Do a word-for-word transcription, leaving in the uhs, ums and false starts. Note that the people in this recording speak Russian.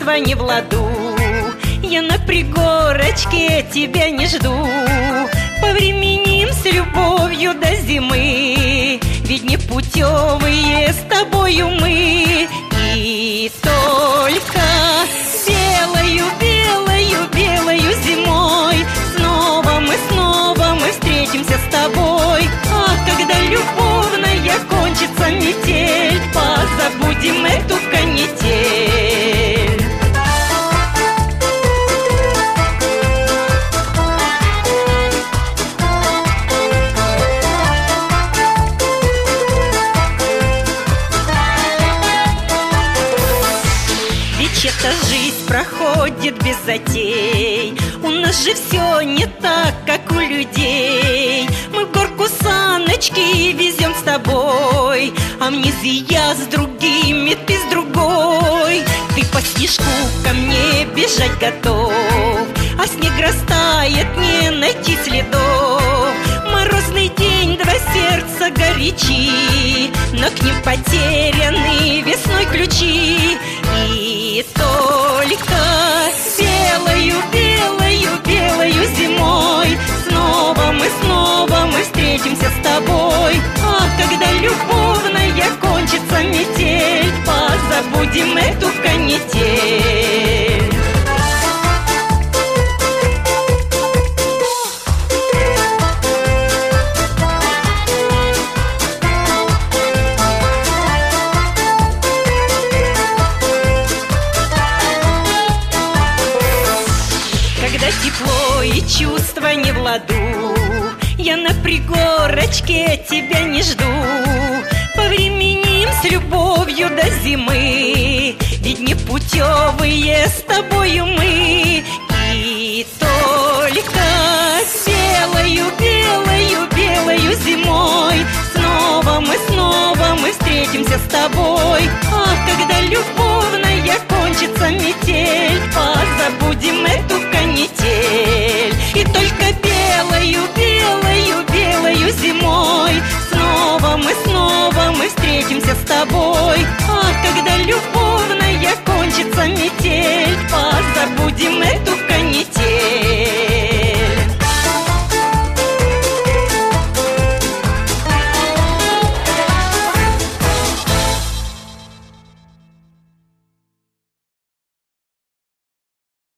чувства не в ладу. Я на пригорочке тебя не жду. Повременим с любовью до зимы, ведь не путевые с тобою мы. И только белою, белою, белою зимой снова мы, снова мы встретимся с тобой. А когда любовная кончится метель, позабудем эту канитель. Ведь эта жизнь проходит без затей. У нас же все не так, как у людей. Мы в горку саночки везем с тобой, а вниз я с другими, ты с другой. Ты по снежку ко мне бежать готов, а снег растает, не найти следов. Морозный день, два сердца горячи, но к ним потеряны весной ключи. И только белою, белою, белою зимой снова мы, снова мы встретимся с тобой. А когда любовная кончится метель, позабудем эту канитель. Когда тепло и чувства не в ладу, я на пригорочке тебя не жду. Повременим с любовью до зимы, ведь не путевые с тобою мы. И только белою, белою, белою зимой снова мы, снова мы встретимся с тобой. А когда любовная кончится метель, позабудем эту канитель. И только белою, белою, белою зимой снова мы, снова мы встретимся с тобой. А когда любовная кончится метель, позабудем эту